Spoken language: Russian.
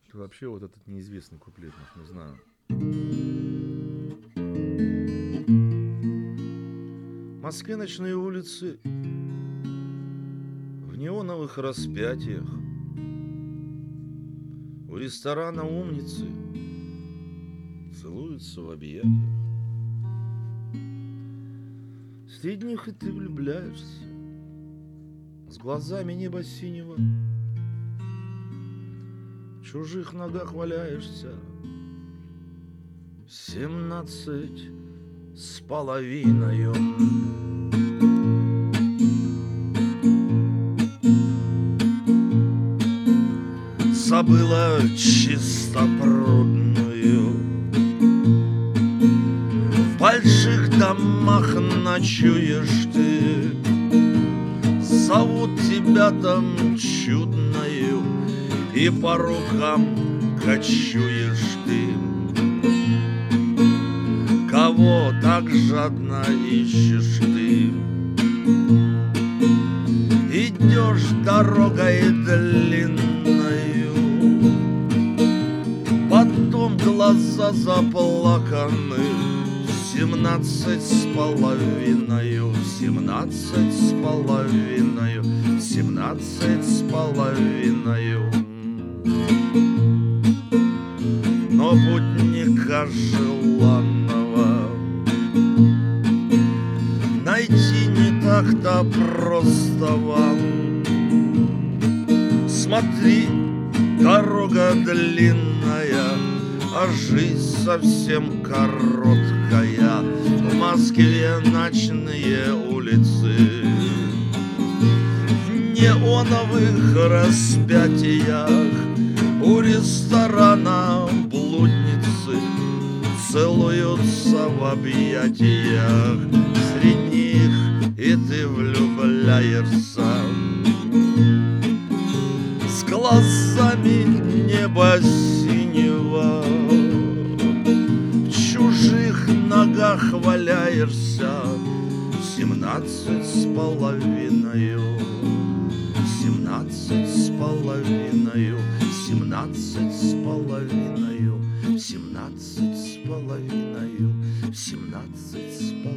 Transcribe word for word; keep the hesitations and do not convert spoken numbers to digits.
Вообще вот этот неизвестный куплетник, не знаю. В Москве ночные улицы в неоновых распятиях. У ресторана умницы целуются в объятиях. Среди них и ты влюбляешься с глазами неба синего. В чужих ногах валяешься. Семнадцать с половиною. Забыла чистопрудную. В больших домах ночуешь ты. Зовут тебя там чудною, и по рукам кочуешь ты. Кого так жадно ищешь ты? Идешь дорогой длинною, потом глаза заплаканы. Семнадцать с половиною, семнадцать с половиною, семнадцать с половиною. Но путника желанного найти не так-то просто вам. Смотри, дорога длинная, а жизнь совсем короткая. В Москве ночные улицы, в неоновых распятиях. У ресторана блудницы целуются в объятиях. Среди них и ты влюбляешься с глазами неба синего. В чужих ногах валяешься. Семнадцать с половиною, семнадцать с половиною, семнадцать с половиною, семнадцать с половиною, семнадцать с половиною.